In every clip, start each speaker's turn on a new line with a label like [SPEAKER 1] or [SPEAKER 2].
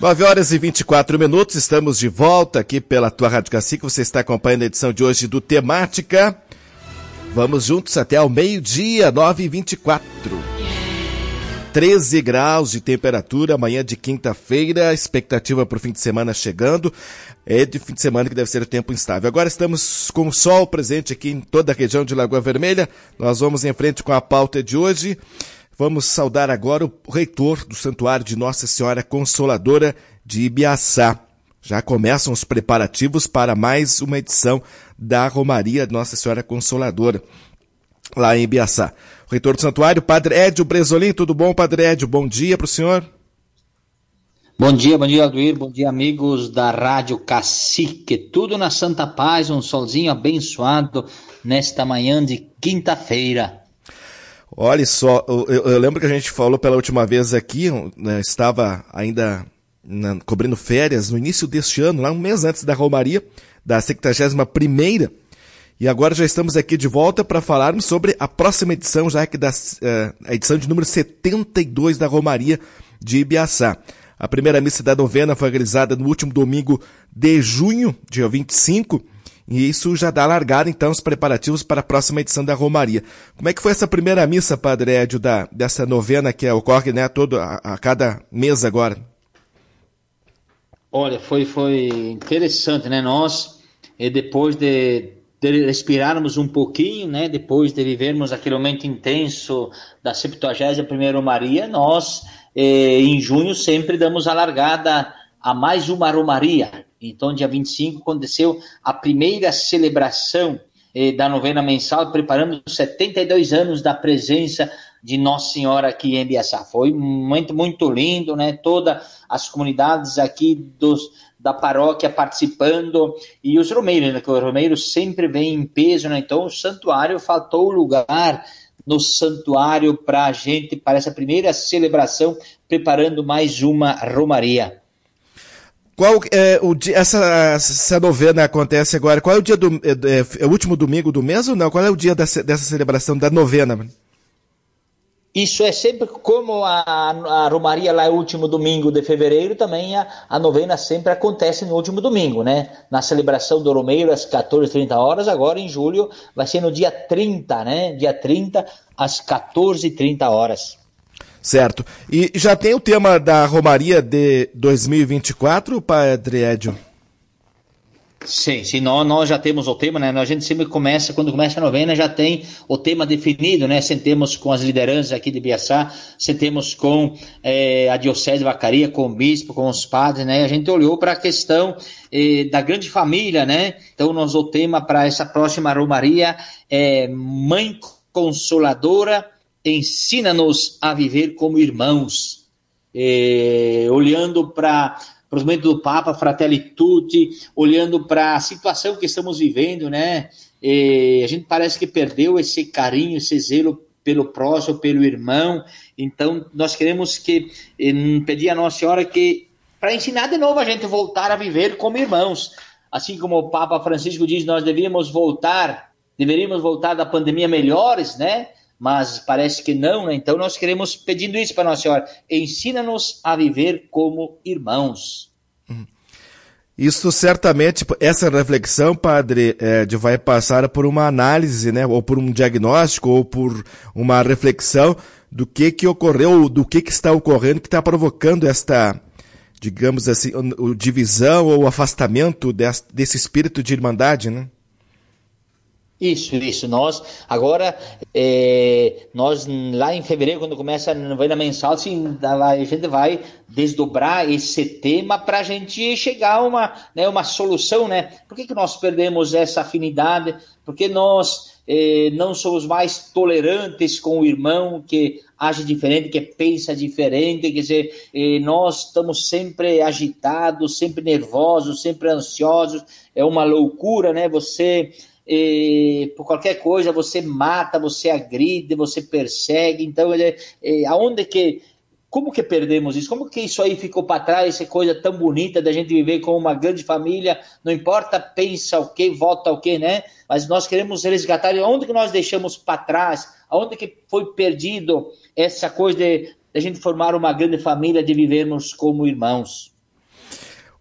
[SPEAKER 1] 9h24, estamos de volta aqui pela tua Rádio Cacique. Você está acompanhando a edição de hoje do Temática. Vamos juntos até ao meio-dia, 9h24. 13 graus de temperatura, amanhã de quinta-feira, expectativa para o fim de semana chegando. É de fim de semana que deve ser o tempo instável. Agora estamos com o sol presente aqui em toda a região de Lagoa Vermelha. Nós vamos em frente com a pauta de hoje. Vamos saudar agora o reitor do Santuário de Nossa Senhora Consoladora de Ibiaçá. Já começam os preparativos para mais uma edição da Romaria Nossa Senhora Consoladora, lá em Ibiaçá. O reitor do Santuário, Padre Edio Bresolim. Tudo bom, Padre Edio? Bom dia para o senhor.
[SPEAKER 2] Bom dia, Alduir. Bom dia, amigos da Rádio Cacique. Tudo na santa paz, um solzinho abençoado nesta manhã de quinta-feira.
[SPEAKER 1] Olha só, eu lembro que a gente falou pela última vez aqui, né, estava ainda cobrindo férias no início deste ano, lá um mês antes da Romaria, da 71ª, e agora já estamos aqui de volta para falarmos sobre a próxima edição, já que a edição de número 72 da Romaria de Ibiaçá. A primeira missa da novena foi realizada no último domingo de junho, dia 25, e isso já dá largada, então, os preparativos para a próxima edição da Romaria. Como é que foi essa primeira missa, Padre Edio, dessa novena que ocorre, né, a cada mês agora?
[SPEAKER 2] Olha, foi interessante, né? Nós, depois de respirarmos um pouquinho, né, depois de vivermos aquele momento intenso da 71ª Romaria, nós, em junho, sempre damos a largada a mais uma Romaria. Então, dia 25, aconteceu a primeira celebração da novena mensal, preparando os 72 anos da presença de Nossa Senhora aqui em Ibiaçá. Foi um momento muito lindo, né? Todas as comunidades aqui da paróquia participando, e os romeiros, né? Que os romeiros sempre vêm em peso, né? Então, o santuário, faltou lugar no santuário para a gente, para essa primeira celebração, preparando mais uma Romaria.
[SPEAKER 1] Qual é o dia, essa novena acontece agora? Qual é o dia é o último domingo do mês ou não? Qual é o dia dessa celebração da novena?
[SPEAKER 2] Isso é sempre como a Romaria lá é o último domingo de fevereiro, também a novena sempre acontece no último domingo, né? Na celebração do Romeiro às 14h30, agora em julho vai ser no dia 30, né? Dia 30 às 14h30.
[SPEAKER 1] Certo. E já tem o tema da Romaria de 2024, Padre Edio?
[SPEAKER 2] Sim, nós já temos o tema, né? A gente sempre quando começa a novena, já tem o tema definido, né? Sentemos com as lideranças aqui de Ibiaçá, sentemos com a Diocese de Vacaria, com o bispo, com os padres, né? A gente olhou para a questão da grande família, né? Então, o tema para essa próxima Romaria é Mãe Consoladora, ensina-nos a viver como irmãos. Olhando para os momentos do Papa, Fratelli Tutti, olhando para a situação que estamos vivendo, né? A gente parece que perdeu esse carinho, esse zelo pelo próximo, pelo irmão. Então, nós queremos pedir a Nossa Senhora que, para ensinar de novo a gente voltar a viver como irmãos. Assim como o Papa Francisco diz, nós deveríamos voltar da pandemia melhores, né? Mas parece que não, né? Então nós queremos pedindo isso para Nossa Senhora. Ensina-nos a viver como irmãos.
[SPEAKER 1] Isso certamente, essa reflexão, Padre Edio, vai passar por uma análise, né? Ou por um diagnóstico, ou por uma reflexão do que ocorreu, do que está ocorrendo, que está provocando esta, digamos assim, divisão ou afastamento desse espírito de irmandade, né?
[SPEAKER 2] Isso. Nós lá em fevereiro, quando começa a novena mensal, assim, a gente vai desdobrar esse tema para a gente chegar a uma solução, né? Por que nós perdemos essa afinidade? Porque nós não somos mais tolerantes com o irmão que age diferente, que pensa diferente, quer dizer, nós estamos sempre agitados, sempre nervosos, sempre ansiosos, é uma loucura, né? Por qualquer coisa você mata, você agride, você persegue. Então, como que perdemos isso? Como que isso aí ficou para trás, essa coisa tão bonita da gente viver com uma grande família, não importa, pensa o que, vota o que, né? Mas nós queremos resgatar, onde que nós deixamos para trás, aonde que foi perdido essa coisa de a gente formar uma grande família, de vivermos como irmãos.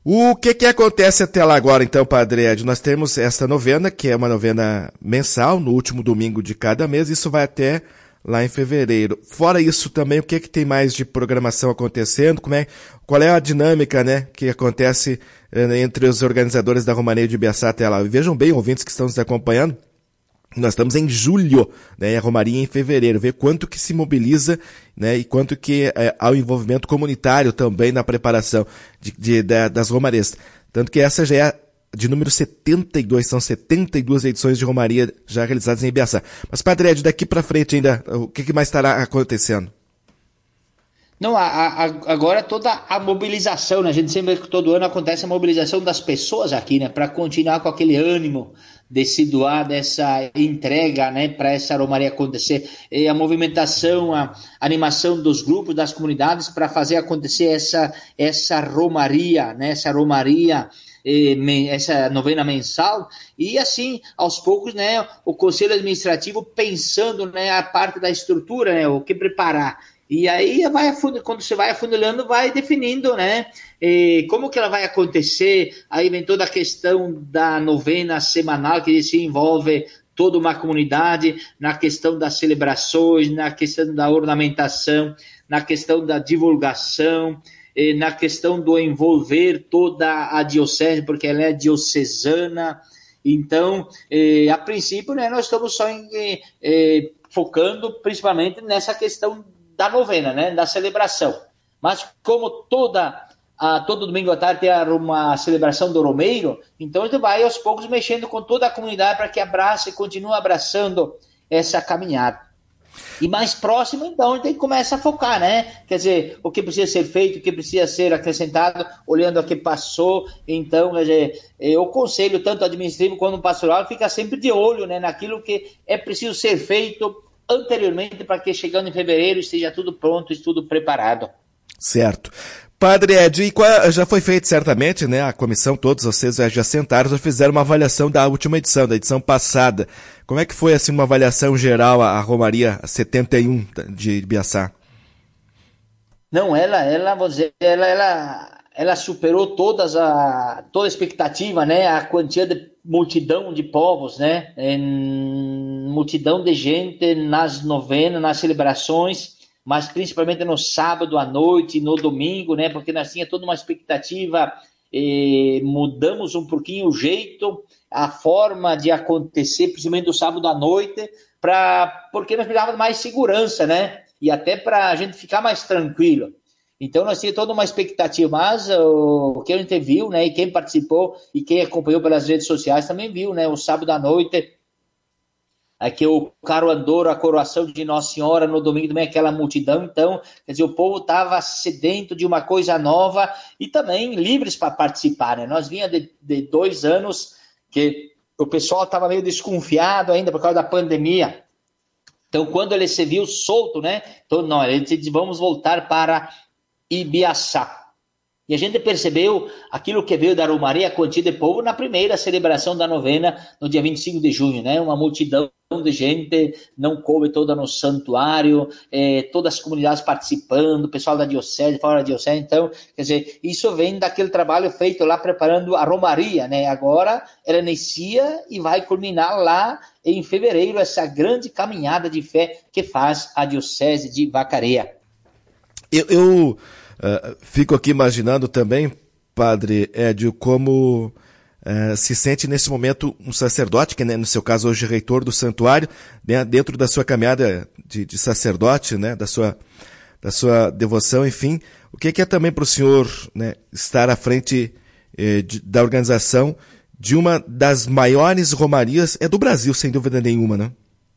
[SPEAKER 1] O que acontece até lá agora, então, Padre Ed? Nós temos esta novena, que é uma novena mensal, no último domingo de cada mês, isso vai até lá em fevereiro. Fora isso também, o que tem mais de programação acontecendo? Qual é a dinâmica, né, que acontece entre os organizadores da Romaria de Ibiaçá até lá? Vejam bem, ouvintes que estão nos acompanhando, nós estamos em julho, né, e a Romaria em fevereiro. Ver quanto que se mobiliza, né, e quanto que há o envolvimento comunitário também na preparação das Romarias. Tanto que essa já é de número 72, são 72 edições de Romaria já realizadas em Ibiaçá. Mas, Padre Ed, daqui para frente ainda, o que mais estará acontecendo?
[SPEAKER 2] Não, agora toda a mobilização, né? A gente sempre, todo ano acontece a mobilização das pessoas aqui, né? Para continuar com aquele ânimo de se doar, dessa entrega, né? Para essa Romaria acontecer. E a movimentação, a animação dos grupos, das comunidades para fazer acontecer essa Romaria, né? Essa novena mensal, e assim, aos poucos, né? O Conselho Administrativo pensando, né? A parte da estrutura, né? O que preparar. E aí, quando você vai afunilando, vai definindo, né, como que ela vai acontecer. Aí vem toda a questão da novena semanal, que se envolve toda uma comunidade, na questão das celebrações, na questão da ornamentação, na questão da divulgação, na questão do envolver toda a diocese, porque ela é diocesana. Então, a princípio, né, nós estamos só focando principalmente nessa questão da novena, né, da celebração. Mas como todo domingo à tarde tem uma celebração do Romeiro, então a gente vai aos poucos mexendo com toda a comunidade para que abrace e continue abraçando essa caminhada. E mais próximo, então, a gente começa a focar, né? Quer dizer, o que precisa ser feito, o que precisa ser acrescentado, olhando o que passou. Então, quer dizer, o conselho, tanto administrativo quanto pastoral, fica sempre de olho, né, naquilo que é preciso ser feito anteriormente, para que chegando em fevereiro esteja tudo pronto, tudo preparado.
[SPEAKER 1] Certo. Padre Ed, já foi feito certamente, né, a comissão, todos vocês já sentaram, já fizeram uma avaliação da última edição, da edição passada. Como é que foi, assim, uma avaliação geral a Romaria 71 de Ibiaçá?
[SPEAKER 2] Não, vou dizer, ela superou toda a expectativa, né, a quantia de multidão de povos, né, multidão de gente nas novenas, nas celebrações, mas principalmente no sábado à noite, no domingo, né, porque nós tínhamos toda uma expectativa, mudamos um pouquinho o jeito, a forma de acontecer, principalmente do sábado à noite, porque nós precisávamos de mais segurança, né, e até para a gente ficar mais tranquilo. Então, nós tínhamos toda uma expectativa, mas o que a gente viu, né, e quem participou e quem acompanhou pelas redes sociais também viu, né, o sábado à noite, aqui o caro Andouro, a coroação de Nossa Senhora, no domingo também aquela multidão. Então, quer dizer, o povo estava sedento de uma coisa nova e também livres para participar, né? Nós vinha de 2 anos que o pessoal estava meio desconfiado ainda por causa da pandemia. Então, quando ele se viu solto, né, então, não, ele disse, vamos voltar para Ibiaçá. E a gente percebeu aquilo que veio da Romaria, a quantia de povo, na primeira celebração da novena, no dia 25 de junho, né? Uma multidão de gente, não coube toda no santuário, todas as comunidades participando, o pessoal da diocese, fora da diocese. Então, quer dizer, isso vem daquele trabalho feito lá preparando a Romaria, né? Agora ela inicia e vai culminar lá em fevereiro, essa grande caminhada de fé que faz a diocese de Vacaria.
[SPEAKER 1] Eu fico aqui imaginando também, Padre Edio, como se sente nesse momento um sacerdote, que, né, no seu caso hoje reitor do santuário, né, dentro da sua caminhada de sacerdote, né, da sua devoção, enfim. O que é também para o senhor, né, estar à frente da organização de uma das maiores romarias do Brasil, sem dúvida nenhuma, né?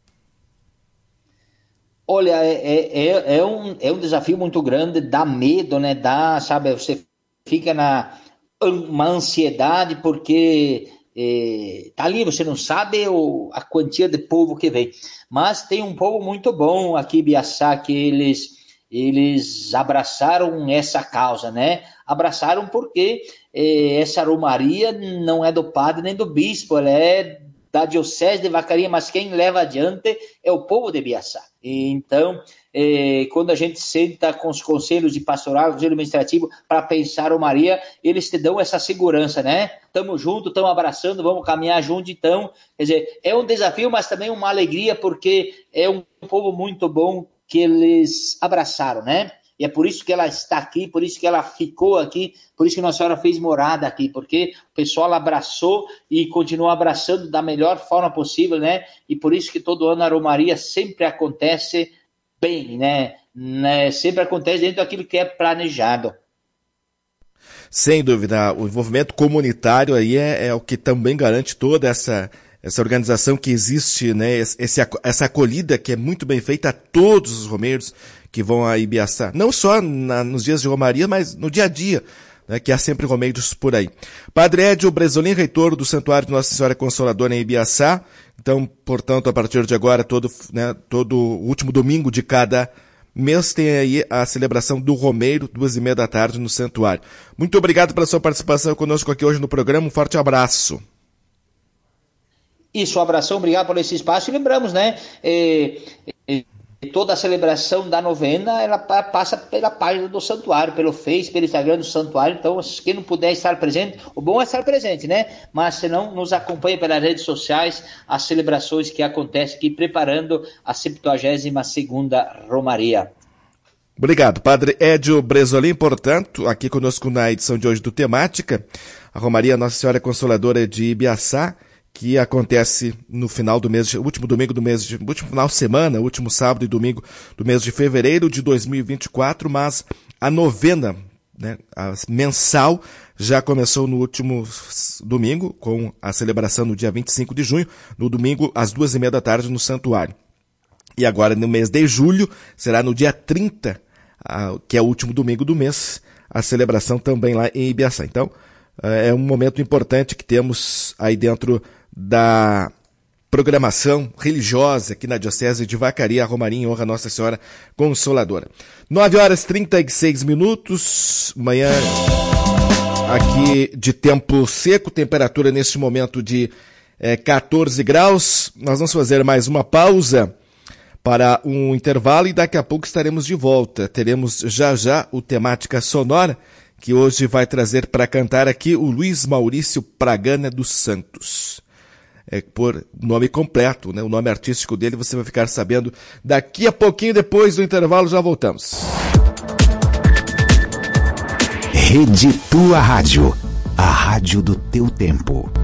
[SPEAKER 2] Olha, é um desafio muito grande, dá medo, né? Sabe, você fica uma ansiedade porque tá ali, você não sabe a quantia de povo que vem. Mas tem um povo muito bom aqui em Ibiaçá, que eles abraçaram essa causa, né? Abraçaram porque essa romaria não é do padre nem do bispo, ela é da Diocese de Vacaria, mas quem leva adiante é o povo de Ibiaçá. E, então, quando a gente senta com os conselhos de pastoral, conselho administrativo, para pensar Romaria, eles te dão essa segurança, né? Estamos juntos, estamos abraçando, vamos caminhar junto. Então, quer dizer, é um desafio, mas também uma alegria, porque é um povo muito bom que eles abraçaram, né? E é por isso que ela está aqui, por isso que ela ficou aqui, por isso que Nossa Senhora fez morada aqui, porque o pessoal abraçou e continua abraçando da melhor forma possível, né? E por isso que todo ano a Romaria sempre acontece bem, né? Sempre acontece dentro daquilo que é planejado.
[SPEAKER 1] Sem dúvida, o envolvimento comunitário aí é o que também garante toda essa organização que existe, né? Essa acolhida que é muito bem feita a todos os romeiros que vão a Ibiaçá. Não só nos dias de Romaria, mas no dia a dia, né? Que há sempre romeiros por aí. Padre Edio Bresolim, reitor do Santuário de Nossa Senhora Consoladora em Ibiaçá. Então, portanto, a partir de agora, todo último domingo de cada mês tem aí a celebração do Romeiro, 2:30 da tarde no Santuário. Muito obrigado pela sua participação conosco aqui hoje no programa. Um forte abraço.
[SPEAKER 2] Isso, um abração, obrigado por esse espaço. E lembramos, né? Toda a celebração da novena, ela passa pela página do santuário, pelo Face, pelo Instagram do santuário. Então, quem não puder estar presente, o bom é estar presente, né? Mas se não, nos acompanhe pelas redes sociais, as celebrações que acontecem aqui, preparando a 72ª Romaria.
[SPEAKER 1] Obrigado, Padre Edio Bresolim, portanto, aqui conosco na edição de hoje do Temática, a Romaria Nossa Senhora Consoladora de Ibiaçá, que acontece no final do mês, último final de semana, último sábado e domingo do mês de fevereiro de 2024, mas a novena, né, a mensal, já começou no último domingo, com a celebração no dia 25 de junho, no domingo às 2:30 da tarde no Santuário. E agora, no mês de julho, será no dia 30, que é o último domingo do mês, a celebração também lá em Ibiaçá. Então, é um momento importante que temos aí dentro da programação religiosa aqui na Diocese de Vacaria, a Romaria em honra a Nossa Senhora Consoladora. 9h36, manhã aqui de tempo seco, temperatura neste momento de 14 graus. Nós vamos fazer mais uma pausa para um intervalo e daqui a pouco estaremos de volta. Teremos já o Temática Sonora, que hoje vai trazer para cantar aqui o Luiz Maurício Pragana dos Santos. Por nome completo, né? O nome artístico dele você vai ficar sabendo daqui a pouquinho, depois do intervalo, já voltamos.
[SPEAKER 3] Rede Tua Rádio, a rádio do teu tempo.